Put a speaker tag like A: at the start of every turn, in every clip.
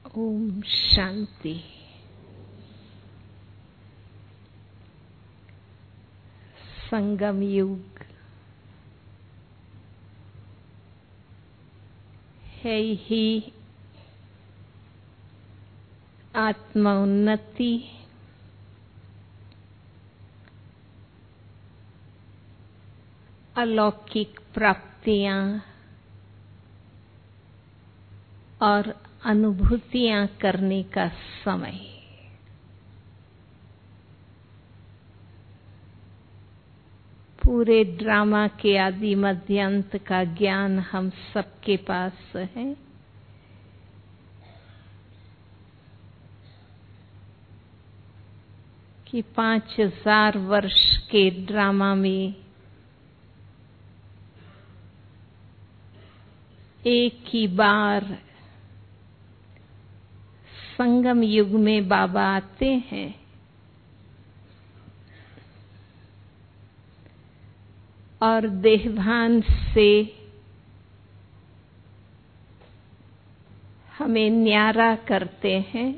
A: ओम शांति। संगम युग है ही आत्म उन्नति, अलौकिक प्राप्तियां और अनुभूतियां करने का समय। पूरे ड्रामा के आदि मध्य अंत का ज्ञान हम सबके पास है। कि 5000 वर्ष के ड्रामा में एक ही बार संगम युग में बाबा आते हैं और देहभान से हमें न्यारा करते हैं।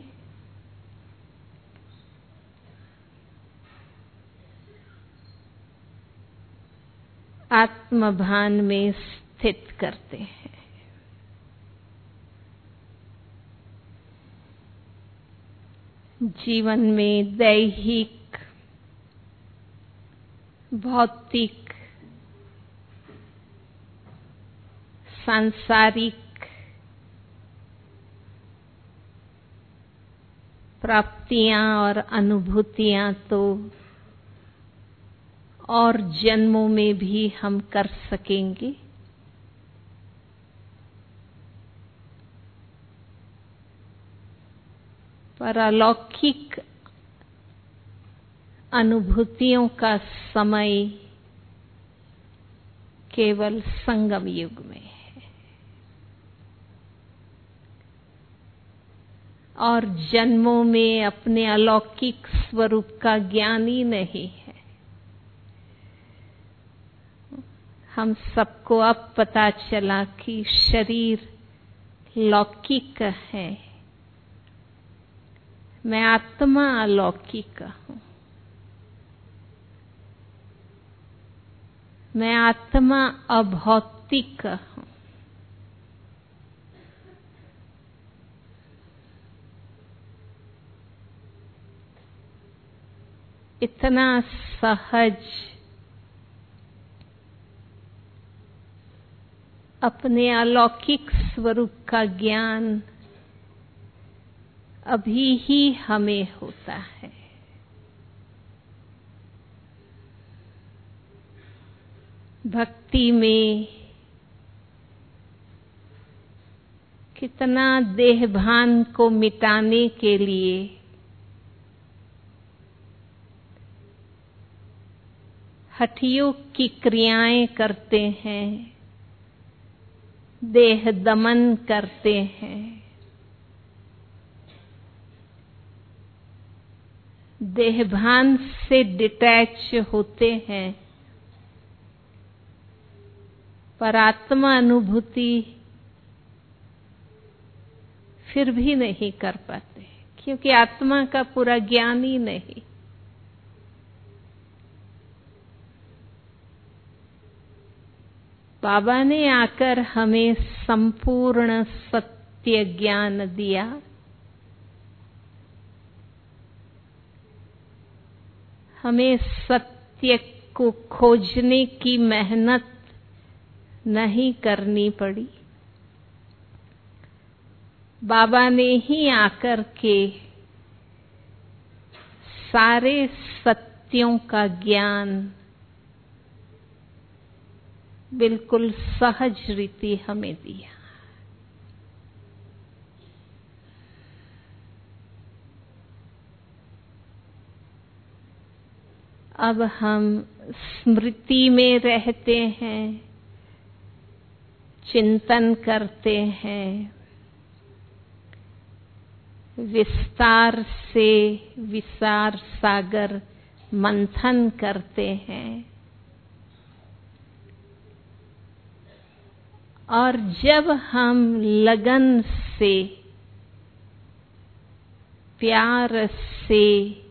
A: आत्मभान में स्थित करते हैं। जीवन में दैहिक, भौतिक, सांसारिक प्राप्तियां और अनुभूतियां तो और जन्मों में भी हम कर सकेंगे। पर अलौकिक अनुभूतियों का समय केवल संगम युग में है और जन्मों में अपने अलौकिक स्वरूप का ज्ञान ही नहीं है। हम सबको अब पता चला कि शरीर लौकिक है, मैं आत्मा अलौकिक हूं। मैं आत्मा अभौतिक हूं। इतना सहज अपने अलौकिक स्वरूप का ज्ञान अभी ही हमें होता है। भक्ति में कितना देहभान को मिटाने के लिए हठयोग की क्रियाएं करते हैं, देह दमन करते हैं, देहभान से डिटैच होते हैं, पर आत्मा अनुभूति फिर भी नहीं कर पाते, क्योंकि आत्मा का पूरा ज्ञान ही नहीं। बाबा ने आकर हमें संपूर्ण सत्य ज्ञान दिया। हमें सत्य को खोजने की मेहनत नहीं करनी पड़ी। बाबा ने ही आकर के सारे सत्यों का ज्ञान बिल्कुल सहज रीति हमें दिया। अब हम स्मृति में रहते हैं, चिंतन करते हैं, विस्तार से विचार सागर मंथन करते हैं और जब हम लगन से प्यार से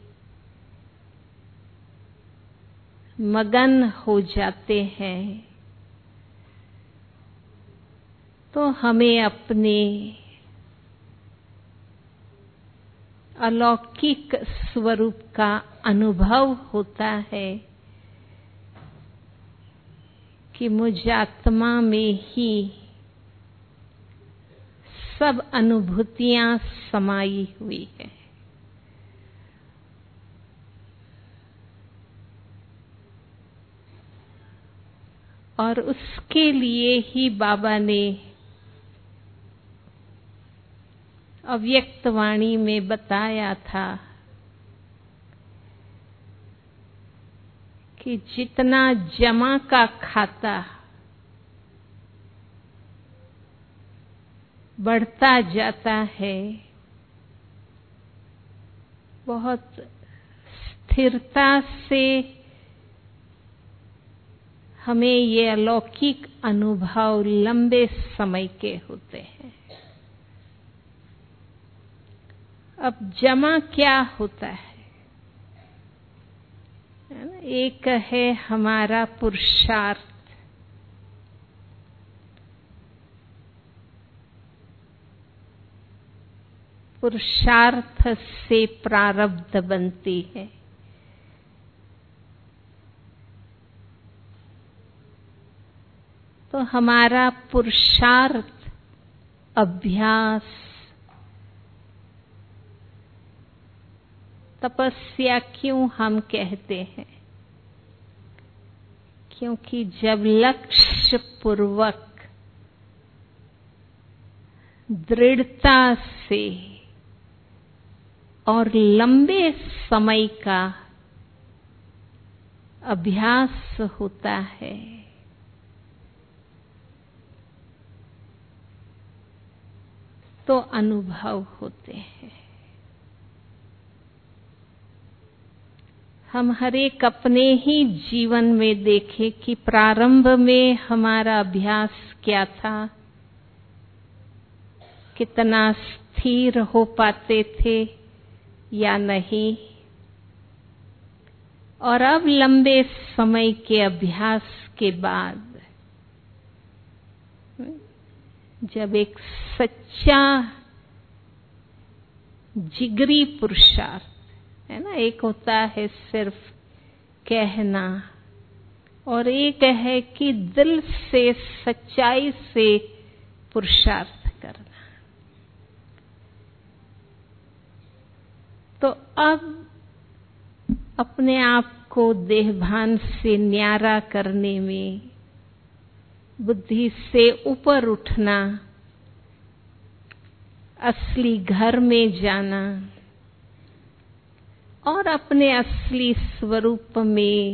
A: मगन हो जाते हैं तो हमें अपने अलौकिक स्वरूप का अनुभव होता है कि मुझ आत्मा में ही सब अनुभूतियां समाई हुई है। और उसके लिए ही बाबा ने अव्यक्त वाणी में बताया था कि जितना जमा का खाता बढ़ता जाता है, बहुत स्थिरता से हमें ये अलौकिक अनुभव लंबे समय के होते हैं। अब जमा क्या होता है? एक है हमारा पुरुषार्थ, पुरुषार्थ से प्रारब्ध बनती है। तो हमारा पुरुषार्थ, अभ्यास, तपस्या क्यों हम कहते हैं? क्योंकि जब लक्ष्य पूर्वक दृढ़ता से और लंबे समय का अभ्यास होता है तो अनुभव होते हैं। हम हर एक अपने ही जीवन में देखें कि प्रारंभ में हमारा अभ्यास क्या था, कितना स्थिर हो पाते थे या नहीं, और अब लंबे समय के अभ्यास के बाद जब एक सच्चा जिगरी पुरुषार्थ है ना, एक होता है सिर्फ कहना और एक है कि दिल से सच्चाई से पुरुषार्थ करना। तो अब अपने आप को देहभान से न्यारा करने में, बुद्धि से ऊपर उठना, असली घर में जाना और अपने असली स्वरूप में,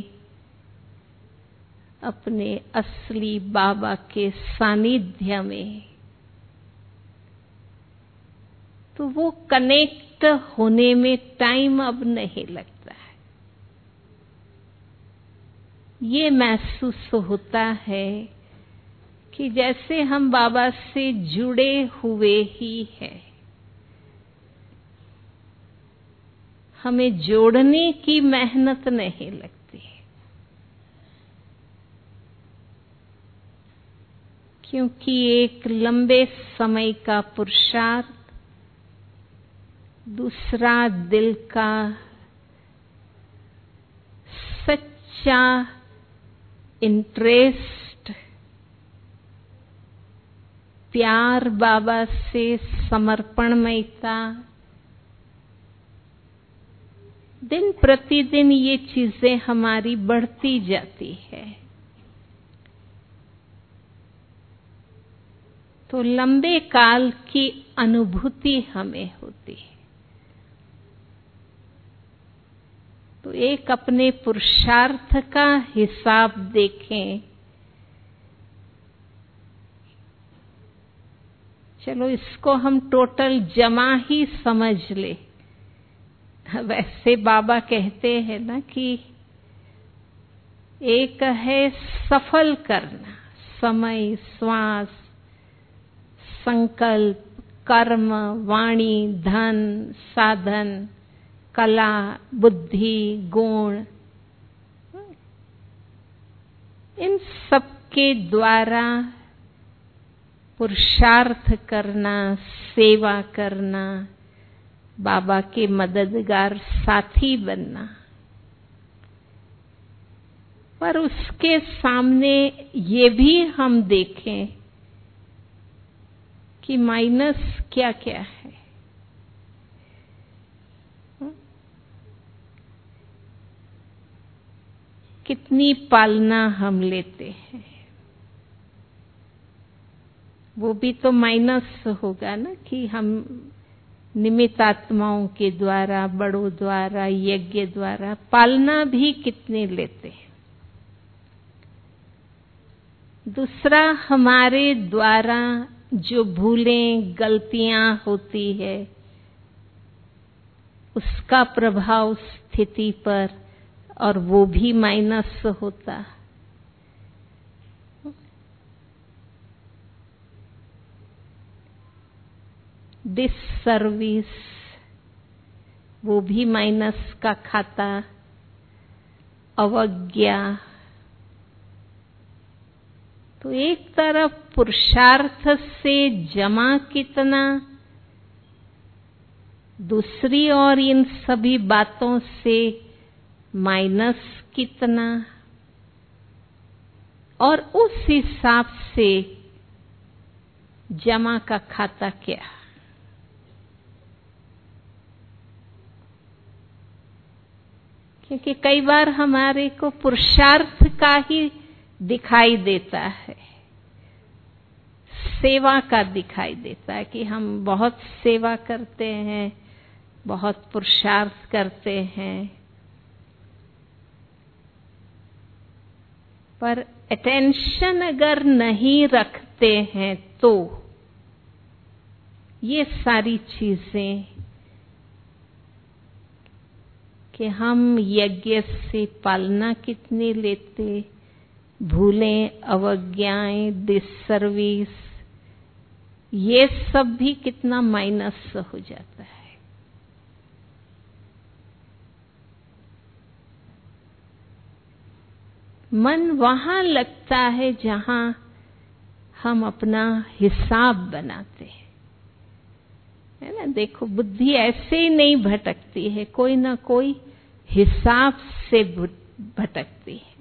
A: अपने असली बाबा के सानिध्य में, तो वो कनेक्ट होने में टाइम अब नहीं लगता है। ये महसूस होता है कि जैसे हम बाबा से जुड़े हुए ही हैं। हमें जोड़ने की मेहनत नहीं लगती, क्योंकि एक लंबे समय का पुरुषार्थ, दूसरा दिल का सच्चा इंटरेस्ट, प्यार बाबा से, समर्पणमयता, दिन प्रतिदिन ये चीजें हमारी बढ़ती जाती है। तो लंबे काल की अनुभूति हमें होती है। तो एक अपने पुरुषार्थ का हिसाब देखें। चलो इसको हम टोटल जमा ही समझ ले। वैसे बाबा कहते हैं ना कि एक है सफल करना, समय, श्वास, संकल्प, कर्म, वाणी, धन, साधन, कला, बुद्धि, गुण, इन सब के द्वारा पुरुषार्थ करना, सेवा करना, बाबा के मददगार साथी बनना। पर उसके सामने ये भी हम देखें कि माइनस क्या क्या है। कितनी पालना हम लेते हैं, वो भी तो माइनस होगा ना, कि हम निमित्त आत्माओं के द्वारा, बड़ों द्वारा, यज्ञ द्वारा पालना भी कितने लेते हैं। दूसरा, हमारे द्वारा जो भूलें, गलतियां होती है, उसका प्रभाव स्थिति पर, और वो भी माइनस होता। डिससर्विस, वो भी माइनस का खाता। अवज्ञा। तो एक तरफ पुरुषार्थ से जमा कितना, दूसरी ओर इन सभी बातों से माइनस कितना, और उस हिसाब से जमा का खाता क्या। क्योंकि कई बार हमारे को पुरुषार्थ का ही दिखाई देता है, सेवा का दिखाई देता है कि हम बहुत सेवा करते हैं, बहुत पुरुषार्थ करते हैं, पर अटेंशन अगर नहीं रखते हैं तो ये सारी चीजें कि हम यज्ञ से पालना कितनी लेते, भूलें, अवज्ञाएं, डिससर्विस, ये सब भी कितना माइनस हो जाता है। मन वहां लगता है जहां हम अपना हिसाब बनाते हैं, है ना। देखो, बुद्धि ऐसे ही नहीं भटकती है, कोई ना कोई हिसाब से भटकती है।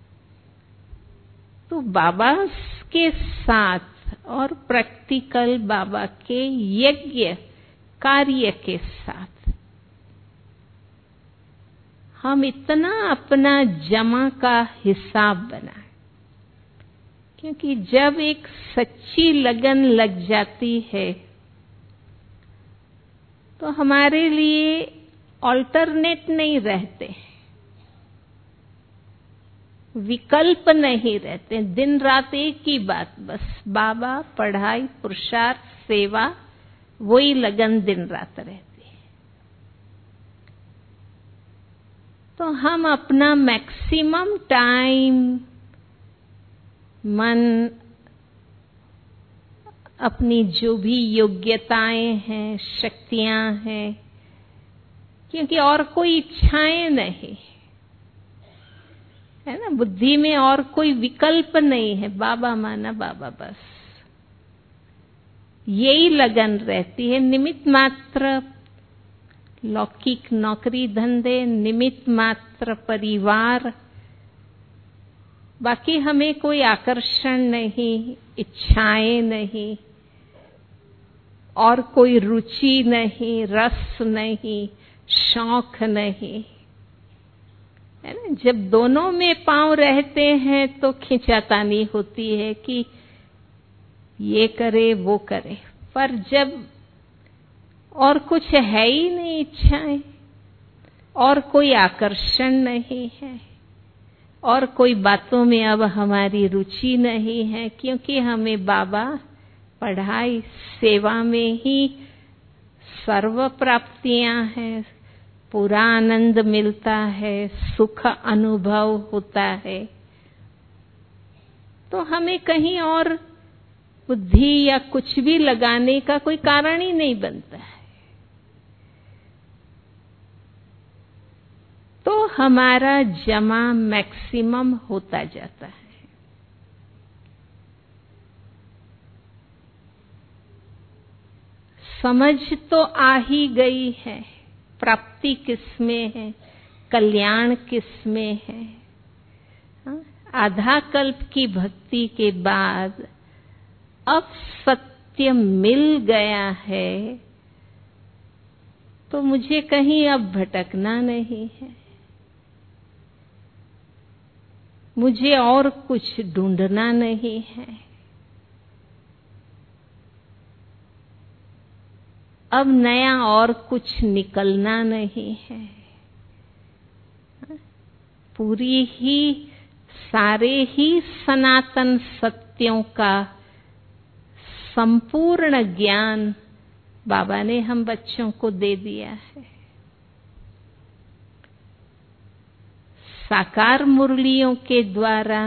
A: तो बाबा के साथ और प्रैक्टिकल बाबा के यज्ञ कार्य के साथ हम इतना अपना जमा का हिसाब बनाएं, क्योंकि जब एक सच्ची लगन लग जाती है तो हमारे लिए ऑल्टरनेट नहीं रहते, विकल्प नहीं रहते। दिन रात एक ही बात, बस बाबा, पढ़ाई, पुरुषार्थ, सेवा, वही लगन दिन रात रहती है। तो हम अपना मैक्सिमम टाइम, मन, अपनी जो भी योग्यताएं हैं, शक्तियां हैं, क्योंकि और कोई इच्छाएं नहीं है ना, बुद्धि में और कोई विकल्प नहीं है, बाबा माना बाबा, बस यही लगन रहती है। निमित्त मात्र लौकिक नौकरी धंधे, निमित्त मात्र परिवार, बाकी हमें कोई आकर्षण नहीं, इच्छाएं नहीं, और कोई रुचि नहीं, रस नहीं, शौक नहीं, है ना। जब दोनों में पांव रहते हैं तो खींचातानी होती है कि ये करे वो करे, पर जब और कुछ है ही नहीं, इच्छाएं, और कोई आकर्षण नहीं है, और कोई बातों में अब हमारी रुचि नहीं है, क्योंकि हमें बाबा, पढ़ाई, सेवा में ही सर्व प्राप्तियां हैं, पूरा आनंद मिलता है, सुख अनुभव होता है। तो हमें कहीं और बुद्धि या कुछ भी लगाने का कोई कारण ही नहीं बनता है। तो हमारा जमा मैक्सिमम होता जाता है। समझ तो आ ही गई है, प्राप्ति किसमें है, कल्याण किसमें है। आधा कल्प की भक्ति के बाद अब सत्य मिल गया है, तो मुझे कहीं अब भटकना नहीं है, मुझे और कुछ ढूंढना नहीं है। अब नया और कुछ निकलना नहीं है। पूरी ही सारे ही सनातन सत्यों का संपूर्ण ज्ञान बाबा ने हम बच्चों को दे दिया है। साकार मुरलियों के द्वारा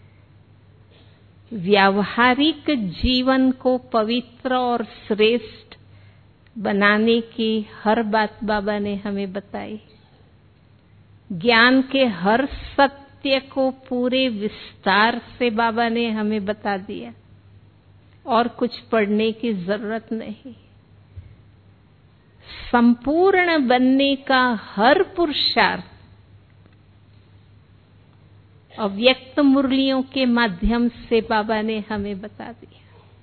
A: व्यावहारिक जीवन को पवित्र और श्रेष्ठ बनाने की हर बात बाबा ने हमें बताई। ज्ञान के हर सत्य को पूरे विस्तार से बाबा ने हमें बता दिया, और कुछ पढ़ने की जरूरत नहीं। संपूर्ण बनने का हर पुरुषार्थ अव्यक्त मुरलियों के माध्यम से बाबा ने हमें बता दिया।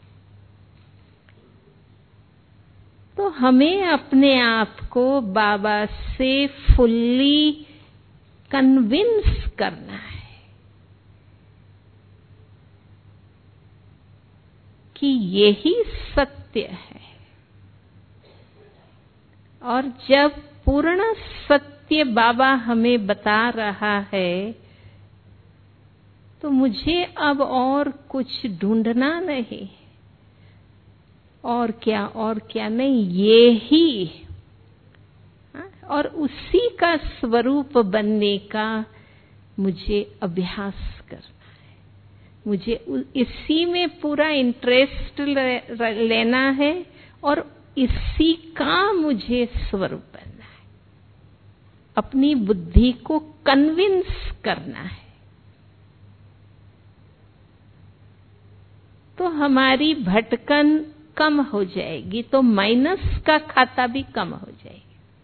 A: तो हमें अपने आप को बाबा से फुल्ली कन्विंस करना है कि यही सत्य है। और जब पूर्ण सत्य बाबा हमें बता रहा है, तो मुझे अब और कुछ ढूंढना नहीं, और क्या नहीं, ये ही, और उसी का स्वरूप बनने का मुझे अभ्यास करना है। मुझे इसी में पूरा इंटरेस्ट लेना है, और इसी का मुझे स्वरूप बनना है। अपनी बुद्धि को कन्विंस करना है। तो हमारी भटकन कम हो जाएगी, तो माइनस का खाता भी कम हो जाएगी।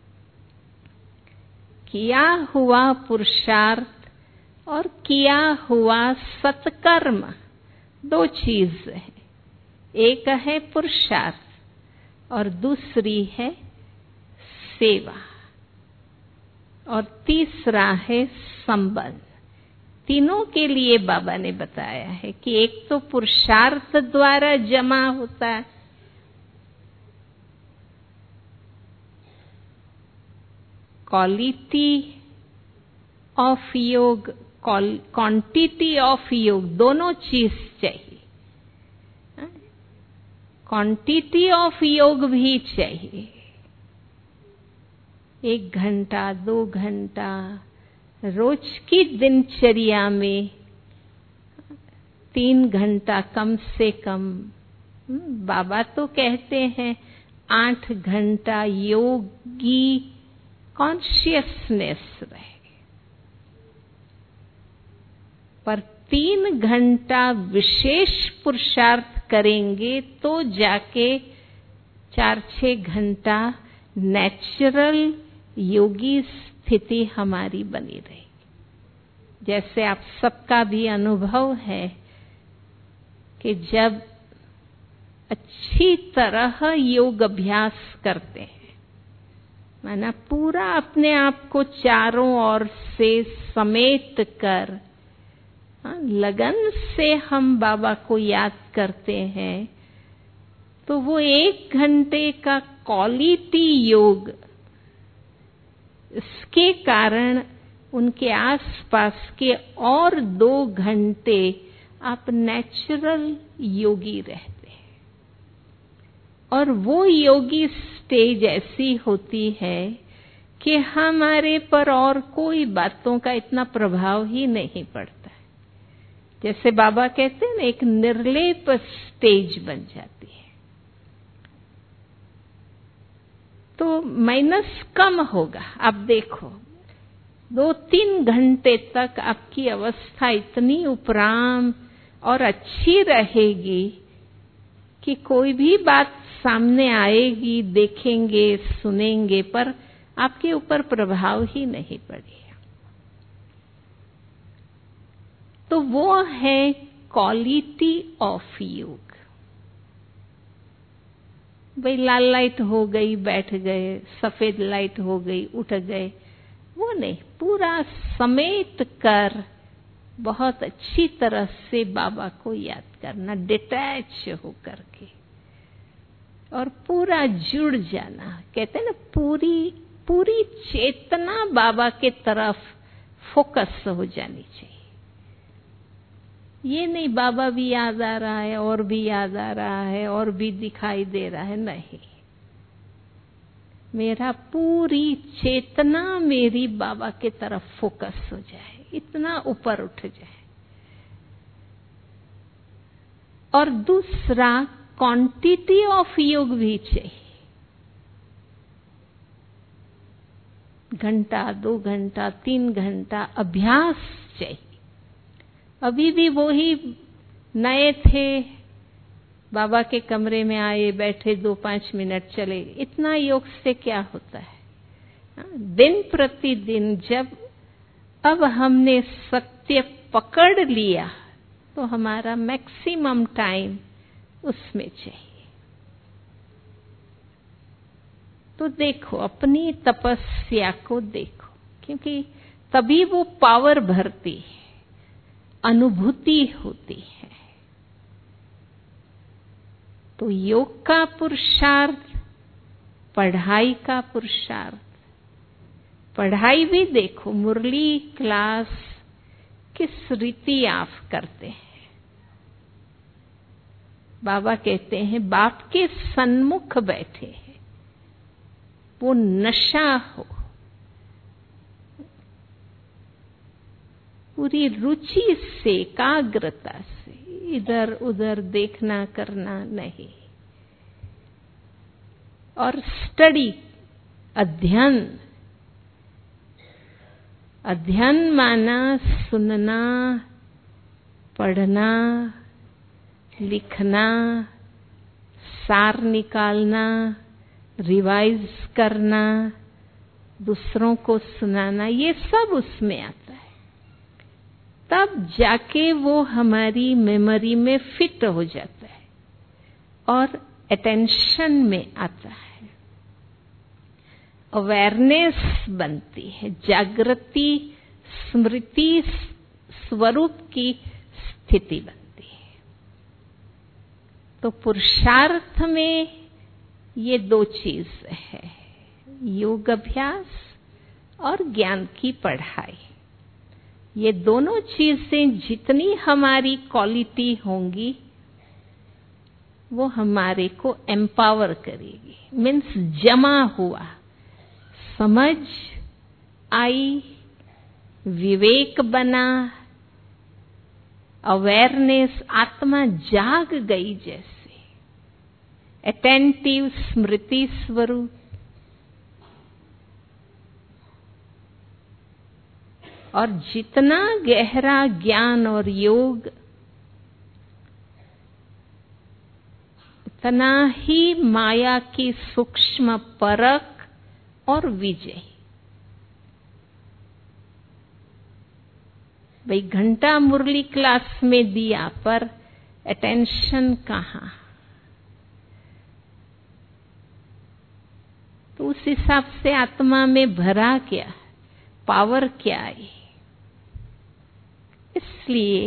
A: किया हुआ पुरुषार्थ और किया हुआ सत्कर्म दो चीज है। एक है पुरुषार्थ और दूसरी है सेवा, और तीसरा है संबंध। तीनों के लिए बाबा ने बताया है कि एक तो पुरुषार्थ द्वारा जमा होता है, क्वालिटी ऑफ योग, क्वांटिटी ऑफ योग, दोनों चीज चाहिए। क्वांटिटी ऑफ योग भी चाहिए। 1 घंटा 2 घंटा रोज की दिनचर्या में 3 घंटा कम से कम। बाबा तो कहते हैं 8 घंटा योगी कॉन्शियसनेस रहे, पर 3 घंटा विशेष पुरुषार्थ करेंगे तो जाके 4-6 घंटा नेचुरल योगी स्थिति हमारी बनी रहेगी। जैसे आप सबका भी अनुभव है कि जब अच्छी तरह योग अभ्यास करते हैं, माना पूरा अपने आप को चारों ओर से समेट कर लगन से हम बाबा को याद करते हैं, तो वो 1 घंटे का क्वालिटी योग, इसके कारण उनके आसपास के और 2 घंटे आप नेचुरल योगी रहते हैं। और वो योगी स्टेज ऐसी होती है कि हमारे पर और कोई बातों का इतना प्रभाव ही नहीं पड़ता है। जैसे बाबा कहते हैं ना, एक निर्लेप स्टेज बन जाती है। तो माइनस कम होगा। आप देखो 2-3 घंटे तक आपकी अवस्था इतनी उपराम और अच्छी रहेगी कि कोई भी बात सामने आएगी, देखेंगे, सुनेंगे, पर आपके ऊपर प्रभाव ही नहीं पड़ेगा। तो वो है क्वालिटी ऑफ योग। भाई लाल लाइट हो गई, बैठ गए, सफेद लाइट हो गई, उठ गए, वो नहीं। पूरा समेट कर बहुत अच्छी तरह से बाबा को याद करना, डिटैच होकर के, और पूरा जुड़ जाना। कहते हैं ना, पूरी चेतना बाबा के तरफ फोकस हो जानी चाहिए। ये नहीं बाबा भी याद आ रहा है, और भी याद आ रहा है, और भी दिखाई दे रहा है, नहीं। मेरा पूरी चेतना मेरी बाबा के तरफ फोकस हो जाए, इतना ऊपर उठ जाए। और दूसरा, क्वांटिटी ऑफ योग भी चाहिए। घंटा, 2 घंटा, 3 घंटा अभ्यास चाहिए। अभी भी वो ही नए थे, बाबा के कमरे में आए, बैठे, 2-5 मिनट चले। इतना योग से क्या होता है? दिन प्रतिदिन जब अब हमने सत्य पकड़ लिया, तो हमारा मैक्सिमम टाइम उसमें चाहिए। तो देखो, अपनी तपस्या को देखो, क्योंकि तभी वो पावर भरती है, अनुभूति होती है। तो योग का पुरुषार्थ, पढ़ाई का पुरुषार्थ। पढ़ाई भी देखो, मुरली क्लास किस रीति आप करते हैं। बाबा कहते हैं बाप के सन्मुख बैठे हैं, वो नशा हो, पूरी रुचि से, एकाग्रता से, इधर उधर देखना करना नहीं। और स्टडी, अध्ययन माना सुनना, पढ़ना, लिखना, सार निकालना, रिवाइज करना, दूसरों को सुनाना, ये सब उसमें आता है। तब जाके वो हमारी मेमोरी में फिट हो जाता है और अटेंशन में आता है, अवेयरनेस बनती है, जागृति, स्मृति स्वरूप की स्थिति बनती है। तो पुरुषार्थ में ये 2 चीज है, योग अभ्यास और ज्ञान की पढ़ाई। ये दोनों चीजें जितनी हमारी क्वालिटी होंगी, वो हमारे को एम्पावर करेगी। मीन्स जमा हुआ, समझ आई, विवेक बना, अवेयरनेस, आत्मा जाग गई जैसे, अटेंटिव, स्मृति स्वरूप। और जितना गहरा ज्ञान और योग, उतना ही माया की सूक्ष्म परख और विजय। भाई घंटा मुरली क्लास में दिया, पर अटेंशन कहाँ? तो उस हिसाब से आत्मा में भरा क्या, पावर क्या आई? इसलिए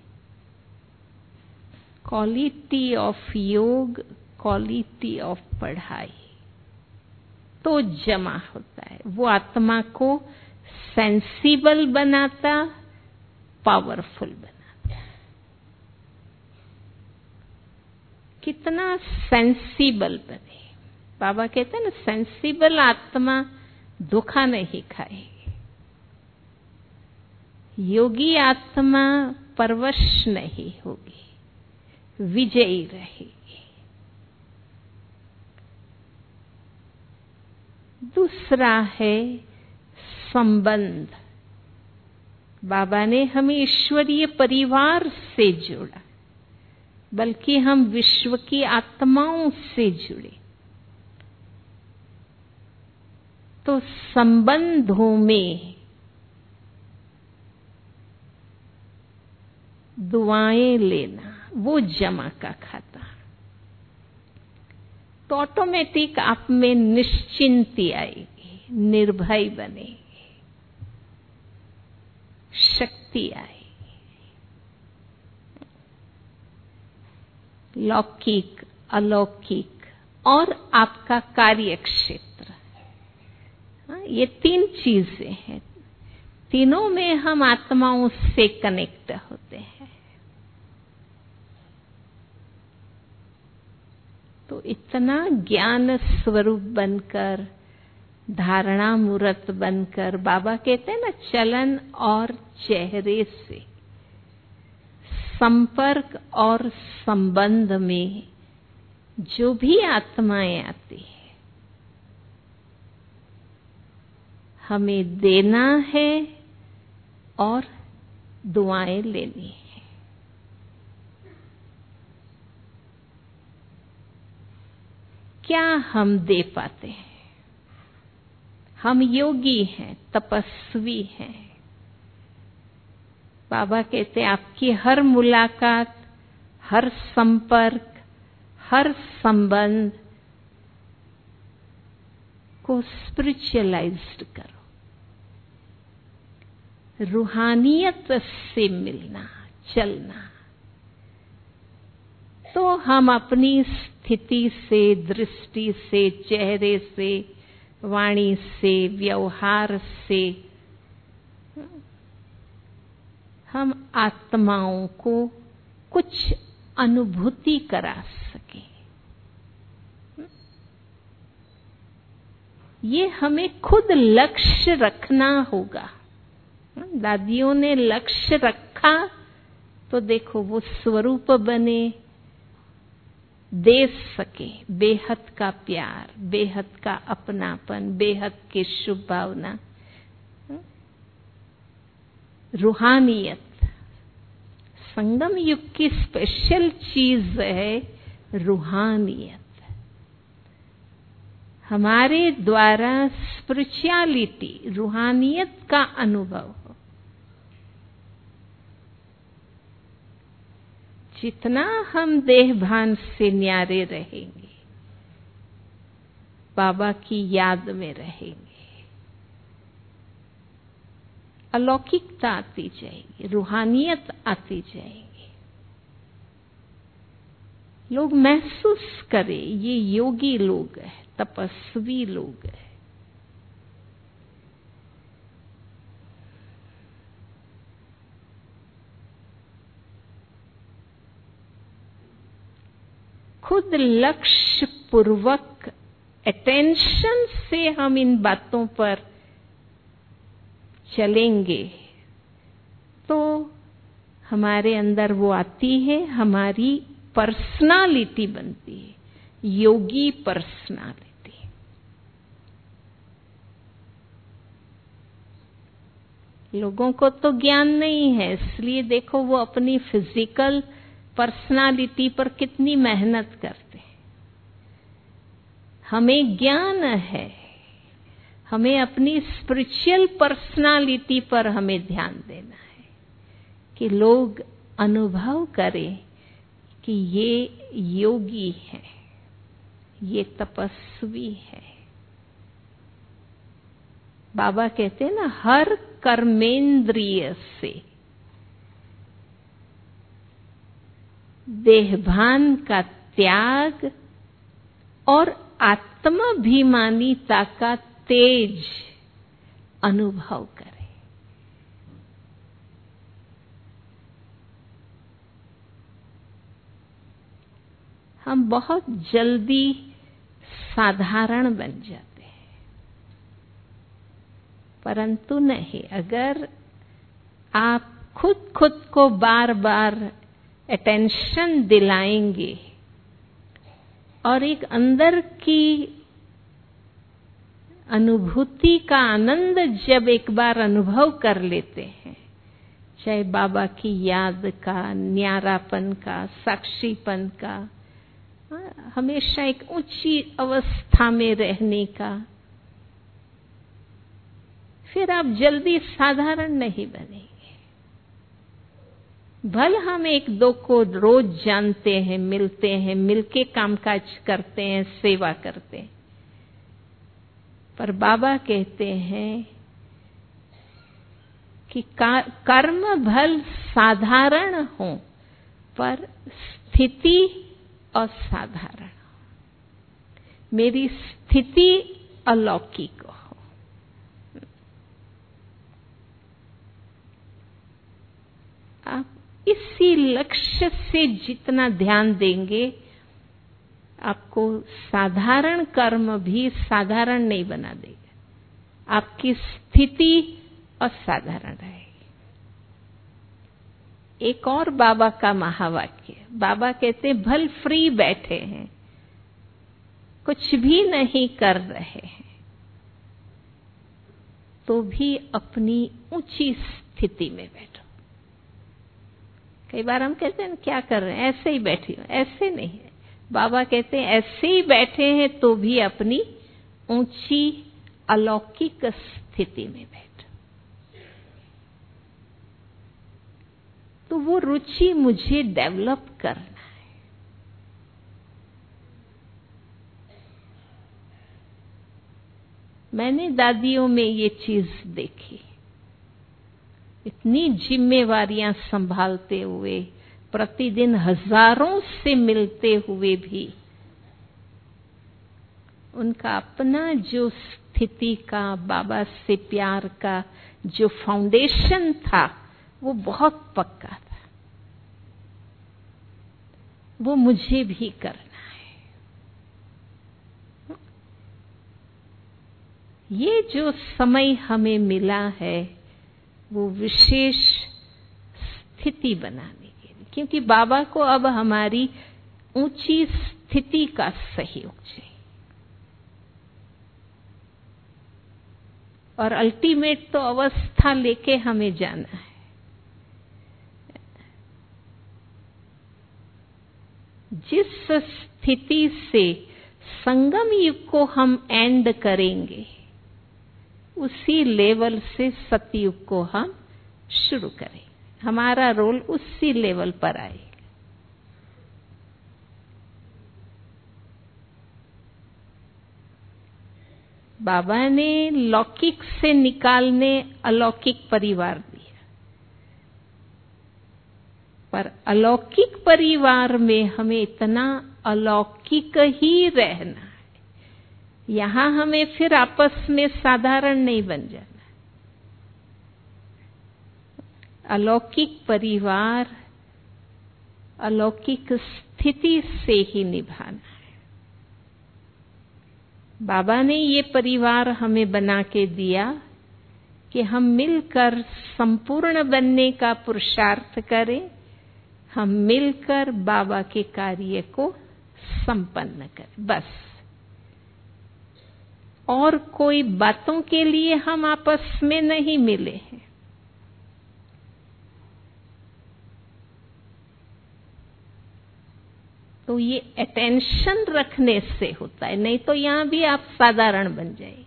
A: क्वालिटी ऑफ योग, क्वालिटी ऑफ पढ़ाई तो जमा होता है। वो आत्मा को सेंसिबल बनाता, पावरफुल बनाता। कितना सेंसिबल बने। बाबा कहते हैं ना, सेंसिबल आत्मा धोखा नहीं खाएगी। योगी आत्मा परवश नहीं होगी, विजयी रहेगी। दूसरा है संबंध। बाबा ने हमें ईश्वरीय परिवार से जोड़ा, बल्कि हम विश्व की आत्माओं से जुड़े। तो संबंधों में दुआएं लेना, वो जमा का खाता, तो ऑटोमेटिक आप में निश्चिंती आएगी, निर्भय बनेगी, शक्ति आएगी। लौकिक, अलौकिक और आपका कार्य क्षेत्र, ये 3 चीजें हैं। तीनों में हम आत्माओं से कनेक्ट होते हैं। तो इतना ज्ञान स्वरूप बनकर, धारणा मूर्त बनकर, बाबा कहते हैं ना, चलन और चेहरे से संपर्क और संबंध में जो भी आत्माएं आती है, हमें देना है और दुआएं लेनी है। क्या हम दे पाते हैं? हम योगी हैं, तपस्वी हैं। बाबा कहते हैं आपकी हर मुलाकात, हर संपर्क, हर संबंध को स्पिरिचुअलाइज्ड करो। रूहानियत से मिलना, चलना। तो हम अपनी स्थिति से, दृष्टि से, चेहरे से, वाणी से, व्यवहार से हम आत्माओं को कुछ अनुभूति करा सके। ये हमें खुद लक्ष्य रखना होगा। दादियों ने लक्ष्य रखा तो देखो वो स्वरूप बने, दे सके बेहद का प्यार, बेहद का अपनापन, बेहद की शुभ भावना, रूहानियत। संगम युग की स्पेशल चीज है रूहानियत। हमारे द्वारा स्पिरिचुअलिटी, रूहानियत का अनुभव हो। जितना हम देह भान से न्यारे रहेंगे, बाबा की याद में रहेंगे, अलौकिकता आती जाएगी, रूहानियत आती जाएगी। लोग महसूस करें ये योगी लोग हैं, तपस्वी लोग हैं। खुद लक्ष्य पूर्वक अटेंशन से हम इन बातों पर चलेंगे तो हमारे अंदर वो आती है, हमारी पर्सनालिटी बनती है, योगी पर्सनालिटी। लोगों को तो ज्ञान नहीं है, इसलिए देखो वो अपनी फिजिकल पर्सनालिटी पर कितनी मेहनत करते हैं। हमें ज्ञान है, हमें अपनी स्पिरिचुअल पर्सनालिटी पर हमें ध्यान देना है कि लोग अनुभव करें कि ये योगी है, ये तपस्वी है। बाबा कहते हैं ना, हर कर्मेंद्रिय से देहभान का त्याग और आत्माभिमानीता का तेज अनुभव करें। हम बहुत जल्दी साधारण बन जाते हैं, परंतु नहीं। अगर आप खुद खुद को बार बार अटेंशन दिलाएंगे और एक अंदर की अनुभूति का आनंद जब एक बार अनुभव कर लेते हैं, चाहे बाबा की याद का, न्यारापन का, साक्षीपन का, हमेशा एक ऊंची अवस्था में रहने का, फिर आप जल्दी साधारण नहीं बनेंगे। भले हम एक दो को रोज जानते हैं, मिलते हैं, मिलके कामकाज करते हैं, सेवा करते हैं, पर बाबा कहते हैं कि कर्म भल साधारण हो पर स्थिति असाधारण। मेरी स्थिति अलौकिक हो। आप इसी लक्ष्य से जितना ध्यान देंगे, आपको साधारण कर्म भी साधारण नहीं बना देगा, आपकी स्थिति असाधारण रहेगी। एक और बाबा का महावाक्य, बाबा कहते हैं भल फ्री बैठे हैं, कुछ भी नहीं कर रहे हैं, तो भी अपनी ऊंची स्थिति में बैठो। कई बार हम कहते हैं क्या कर रहे हैं, ऐसे ही बैठी हो, ऐसे नहीं है। बाबा कहते हैं ऐसे ही बैठे हैं तो भी अपनी ऊंची अलौकिक स्थिति में बैठो। तो वो रुचि मुझे डेवलप करना है। मैंने दादियों में ये चीज देखी, इतनी जिम्मेवारियां संभालते हुए, प्रतिदिन हजारों से मिलते हुए भी उनका अपना जो स्थिति का, बाबा से प्यार का जो फाउंडेशन था, वो बहुत पक्का था। वो मुझे भी करना है। ये जो समय हमें मिला है वो विशेष स्थिति बनाने के लिए, क्योंकि बाबा को अब हमारी ऊंची स्थिति का सहयोग चाहिए। और अल्टीमेट तो अवस्था लेके हमें जाना है। जिस स्थिति से संगम युग को हम एंड करेंगे, उसी लेवल से सतयुग को हम शुरू करेंगे। हमारा रोल उसी लेवल पर आएगा। बाबा ने लौकिक से निकालने अलौकिक परिवार दिया, पर अलौकिक परिवार में हमें इतना अलौकिक ही रहना है। यहां हमें फिर आपस में साधारण नहीं बन जाना। अलौकिक परिवार अलौकिक स्थिति से ही निभाना है। बाबा ने ये परिवार हमें बना के दिया कि हम मिलकर संपूर्ण बनने का पुरुषार्थ करें, हम मिलकर बाबा के कार्य को संपन्न करें, बस। और कोई बातों के लिए हम आपस में नहीं मिले हैं। तो ये अटेंशन रखने से होता है, नहीं तो यहां भी आप साधारण बन जाए।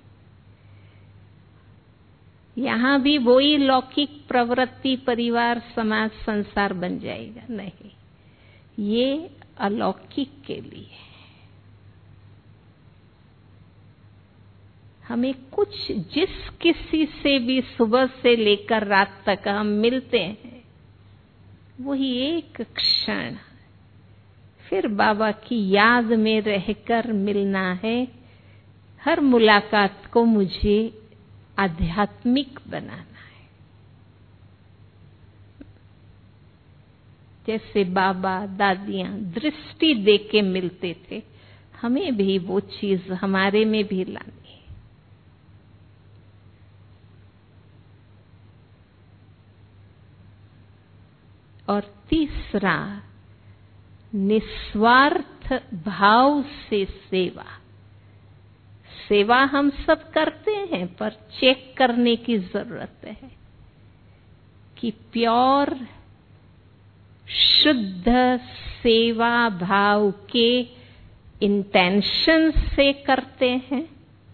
A: यहां भी वही लौकिक प्रवृत्ति, परिवार, समाज, संसार बन जाएगा। नहीं, ये अलौकिक के लिए है। हमें कुछ जिस किसी से भी सुबह से लेकर रात तक हम मिलते हैं, वही एक क्षण फिर बाबा की याद में रहकर मिलना है। हर मुलाकात को मुझे आध्यात्मिक बनाना है। जैसे बाबा दादियां दृष्टि देके मिलते थे, हमें भी वो चीज हमारे में भी लानी है। और तीसरा निस्वार्थ भाव से सेवा। सेवा हम सब करते हैं, पर चेक करने की जरूरत है कि प्योर शुद्ध सेवा भाव के इंटेंशन से करते हैं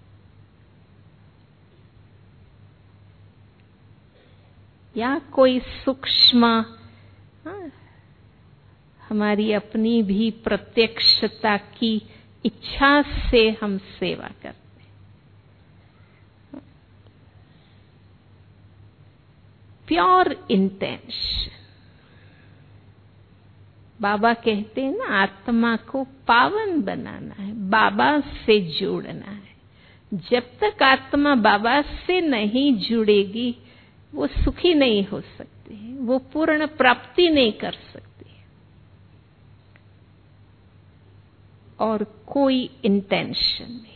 A: या कोई सूक्ष्म हमारी अपनी भी प्रत्यक्षता की इच्छा से हम सेवा करते हैं। Pure intention. बाबा कहते हैं ना, आत्मा को पावन बनाना है, बाबा से जोड़ना है। जब तक आत्मा बाबा से नहीं जुड़ेगी वो सुखी नहीं हो सकती है, वो पूर्ण प्राप्ति नहीं कर सकती। और कोई इंटेंशन नहीं।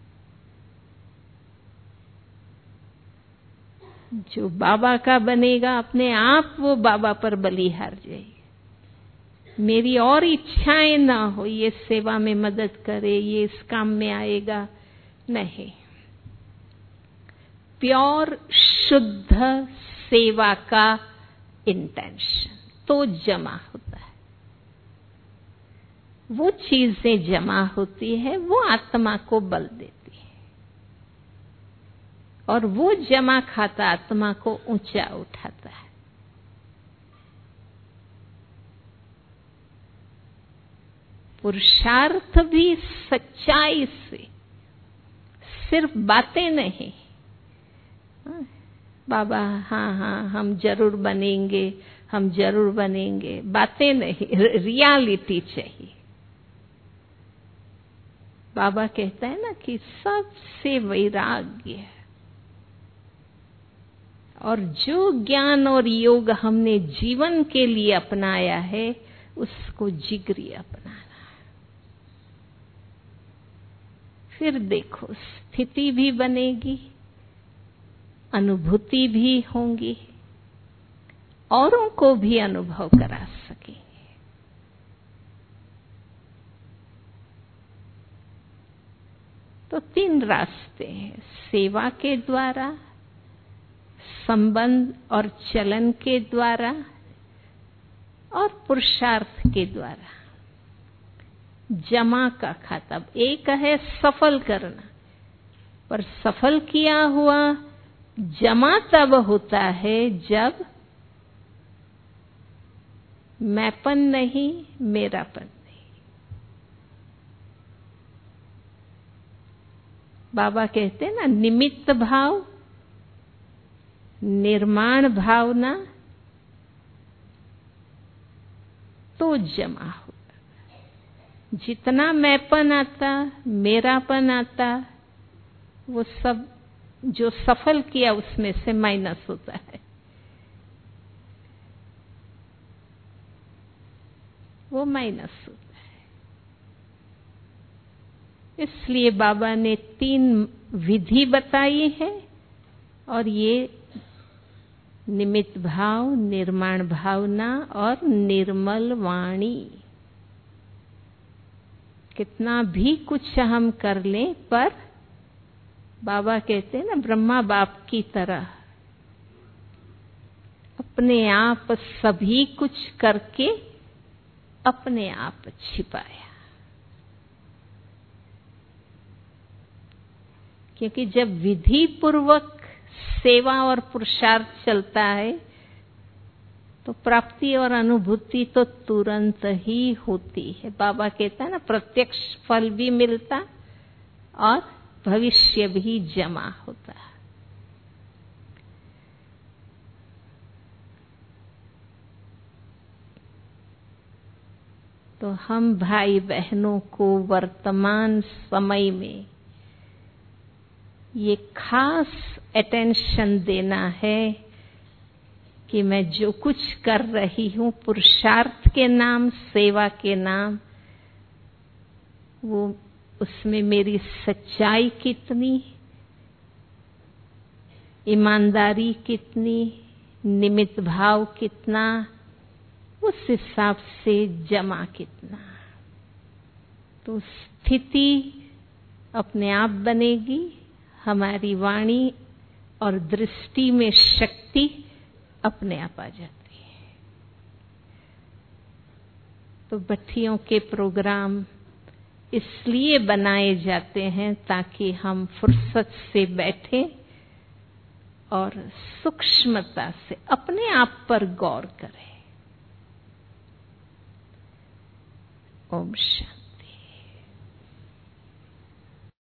A: जो बाबा का बनेगा अपने आप वो बाबा पर बलिहार जाएगी। मेरी और इच्छाएं ना हो, ये सेवा में मदद करे, ये इस काम में आएगा, नहीं। प्योर शुद्ध सेवा का इंटेंशन तो जमा होता है। वो चीजें जमा होती है, वो आत्मा को बल देती है और वो जमा खाता आत्मा को ऊंचा उठाता है। पुरुषार्थ भी सच्चाई से, सिर्फ बातें नहीं। बाबा हाँ हम जरूर बनेंगे, हम जरूर बनेंगे, बातें नहीं, रियलिटी चाहिए। बाबा कहता है ना कि सबसे वैराग्य, और जो ज्ञान और योग हमने जीवन के लिए अपनाया है उसको जिगरी अपनाना। फिर देखो स्थिति भी बनेगी, अनुभूति भी होंगी, औरों को भी अनुभव करा सकेंगे। तो 3 रास्ते हैं, सेवा के द्वारा, संबंध और चलन के द्वारा और पुरुषार्थ के द्वारा। जमा का खाता एक है सफल करना, पर सफल किया हुआ जमा तब होता है जब मैंपन नहीं, मेरापन नहीं। बाबा कहते हैं ना, निमित्त भाव, निर्माण भावना तो जमा होता। जितना मैंपन आता, मेरापन आता, वो सब जो सफल किया उसमें से माइनस होता है, वो माइनस होता है। इसलिए बाबा ने 3 विधि बताई है, और ये निमित्त भाव, निर्माण भावना और निर्मल वाणी। कितना भी कुछ हम कर लें, पर बाबा कहते हैं ना, ब्रह्मा बाप की तरह अपने आप सभी कुछ करके अपने आप छिपाया। क्योंकि जब विधि पूर्वक सेवा और पुरुषार्थ चलता है तो प्राप्ति और अनुभूति तो तुरंत ही होती है। बाबा कहता है ना, प्रत्यक्ष फल भी मिलता और भविष्य भी जमा होता है। तो हम भाई बहनों को वर्तमान समय में ये खास अटेंशन देना है कि मैं जो कुछ कर रही हूँ पुरुषार्थ के नाम, सेवा के नाम, वो उसमें मेरी सच्चाई कितनी, ईमानदारी कितनी, निमित्त भाव कितना, उस हिसाब से जमा कितना, तो स्थिति अपने आप बनेगी। हमारी वाणी और दृष्टि में शक्ति अपने आप आ जाती है। तो भट्टियों के प्रोग्राम इसलिए बनाए जाते हैं ताकि हम फुर्सत से बैठें और सूक्ष्मता से अपने आप पर गौर करें। ओम शांति।